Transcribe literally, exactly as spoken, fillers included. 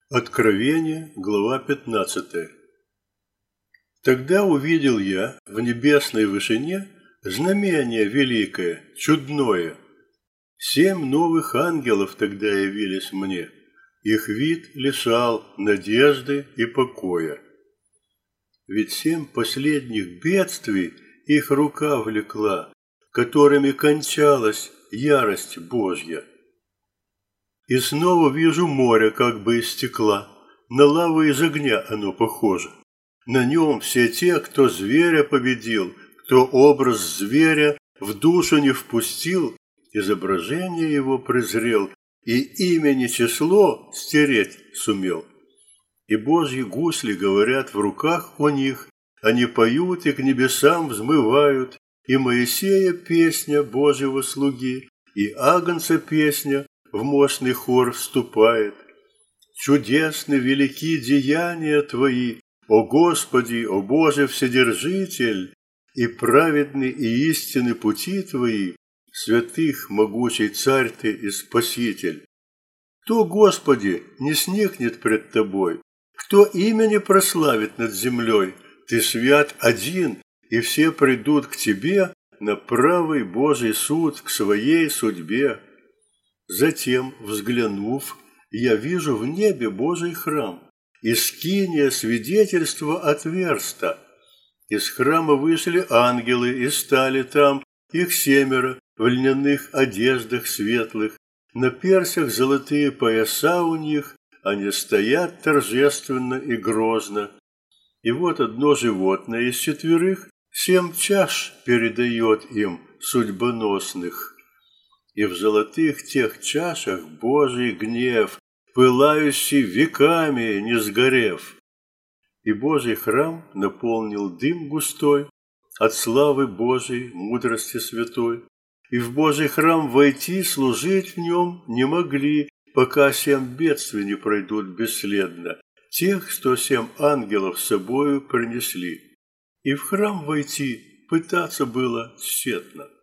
Откровение, глава пятнадцатая. Тогда увидел я в небесной вышине знамение великое, чудное. Семь новых ангелов тогда явились мне. Их вид лишал надежды и покоя. Ведь семь последних бедствий их рука влекла, которыми кончалась ярость Божья. И снова вижу море как бы из стекла, на лаву из огня оно похоже. На нем все те, кто зверя победил, кто образ зверя в душу не впустил, изображение его презрел и имени число стереть сумел. И Божьи гусли говорят в руках у них, они поют и к небесам взмывают, и Моисея песня Божьего слуги, и Агнца песня в мощный хор вступает. Чудесны велики деяния Твои, о Господи, о Боже Вседержитель, и праведны и истинны пути Твои, святых могучий Царь Ты и Спаситель. Кто, Господи, не сникнет пред Тобой? Кто имени прославит над землей? Ты свят один, и все придут к Тебе на правый Божий суд, к своей судьбе. Затем, взглянув, я вижу в небе Божий храм, и скиния свидетельства отверста. Из храма вышли ангелы и стали там, их семеро, в льняных одеждах светлых, на персях золотые пояса у них, они стоят торжественно и грозно. И вот одно животное из четверых семь чаш передает им судьбоносных. И в золотых тех чашах Божий гнев, пылающий веками, не сгорев. И Божий храм наполнил дым густой от славы Божией, мудрости святой. И в Божий храм войти, служить в нем не могли, пока семь бедствий не пройдут бесследно, тех, что семь ангелов с собою принесли. И в храм войти пытаться было тщетно.